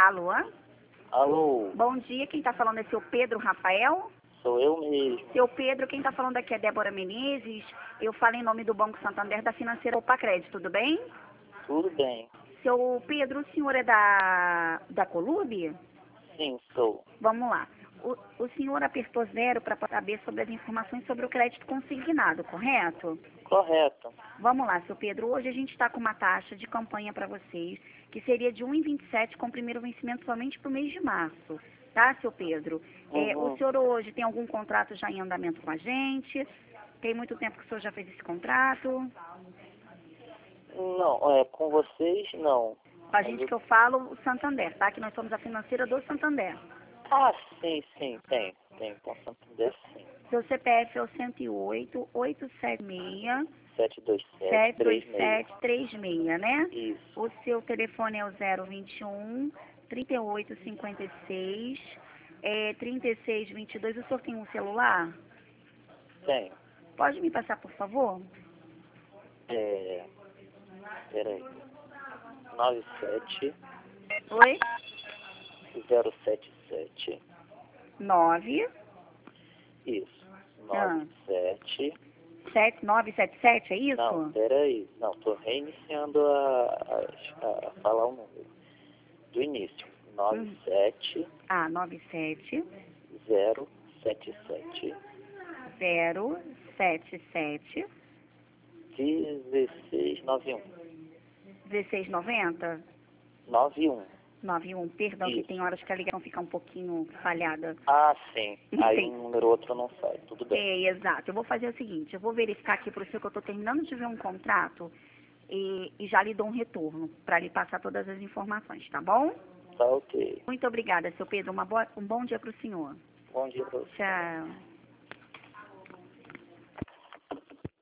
Alô? Alô, Bom dia, quem está falando é seu Pedro Rafael? sou eu mesmo. Seu Pedro, quem está falando aqui é Débora Menezes. Eu falo em nome do Banco Santander da Financeira Opa Crédito, tudo bem? Tudo bem? Seu Pedro, o senhor é da Colube? Sim, sou. Vamos lá. O senhor apertou 0 para saber sobre as informações sobre o crédito consignado, correto? Correto. Vamos lá, seu Pedro. Hoje a gente está com uma taxa de campanha para vocês, que seria de 1,27 com o primeiro vencimento somente para o mês de março. Tá, seu Pedro? O senhor hoje tem algum contrato já em andamento com a gente? Tem muito tempo que o senhor já fez esse contrato? Não, com vocês não. Com a gente que eu falo, o Santander, tá? Que nós somos a financeira do Santander. Ah, sim, tem. Tem com Santander, sim. Seu CPF é o 108 876 727 36. 72736, né? Isso. O seu telefone é o 021 3856 3622. O senhor tem um celular? Tem. Pode me passar, por favor? Peraí. 97 Oi? 077. 9 Isso. Ah. 97. 7977, é isso? Não, peraí. Não, tô reiniciando a falar o número. Do início. 97 97 077 077 1691. 1690 91. 91. Perdão, que Isso. tem horas que a ligação fica um pouquinho falhada. Ah, sim. Aí Sim. um número outro não sai. Tudo bem. Exato. Eu vou fazer o seguinte, eu vou verificar aqui para o senhor que eu estou terminando de ver um contrato e já lhe dou um retorno para lhe passar todas as informações, tá bom? Tá ok. Muito obrigada, seu Pedro. Um bom dia para o senhor. Bom dia pra você. Tchau.